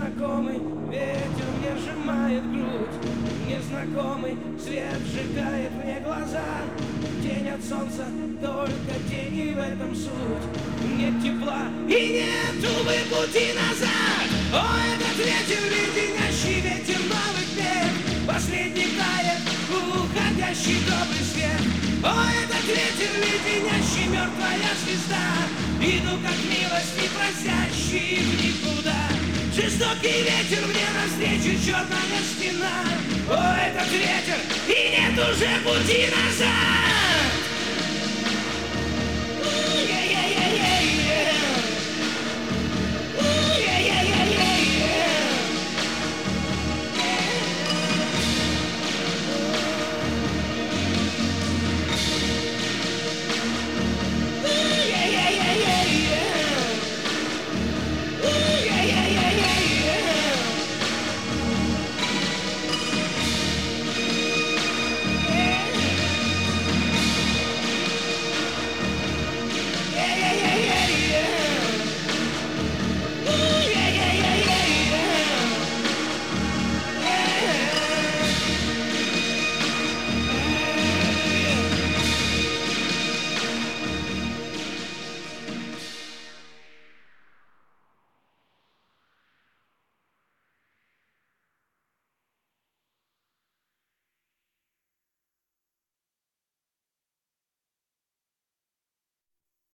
Незнакомый ветер мне сжимает грудь, незнакомый свет сжигает мне глаза. Тень от солнца, только тень, и в этом суть. Нет тепла и нет, увы, пути назад. О, этот ветер, леденящий ветер новых бед, последний тает уходящий добрый свет. О, этот ветер, леденящий, мертвая звезда, иду как милость, не просящий в никуда. Жестокий ветер мне навстречу, черная стена. О, этот ветер, и нет уже пути назад.